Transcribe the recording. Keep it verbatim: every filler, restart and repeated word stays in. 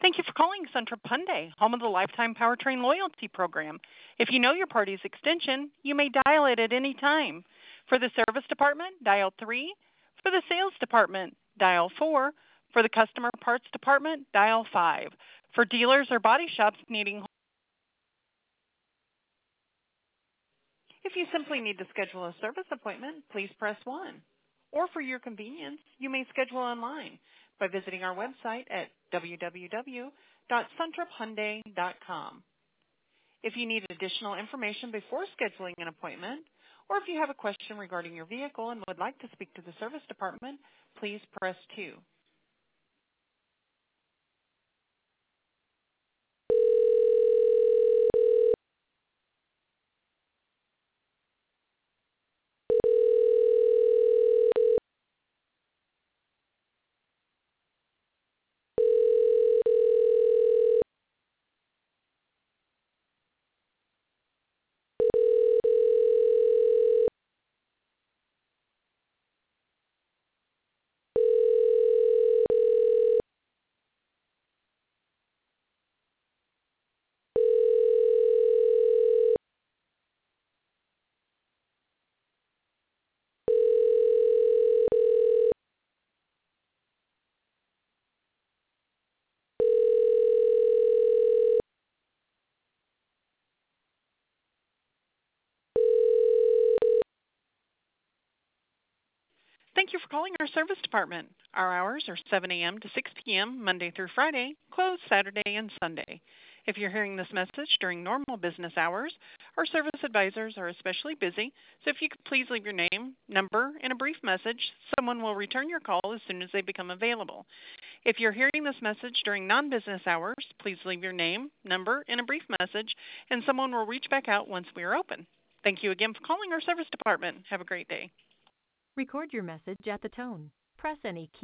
Thank you for calling Central Hyundai, home of the Lifetime Powertrain Loyalty Program. If you know your party's extension, you may dial it at any time. For the service department, dial three. For the sales department, dial four. For the customer parts department, dial five. For dealers or body shops needing, if you simply need to schedule a service appointment, please press one. Or for your convenience, you may schedule online by visiting our website at w w w dot suntrup hyundai dot com. If you need additional information before scheduling an appointment, or if you have a question regarding your vehicle and would like to speak to the service department, please press two. Thank you for calling our service department. Our hours are seven a m to six p m Monday through Friday, closed Saturday and Sunday. If you're hearing this message during normal business hours, our service advisors are especially busy, so if you could please leave your name, number, and a brief message, someone will return your call as soon as they become available. If you're hearing this message during non-business hours, please leave your name, number, and a brief message, and someone will reach back out once we are open. Thank you again for calling our service department. Have a great day. Record your message at the tone. Press any key.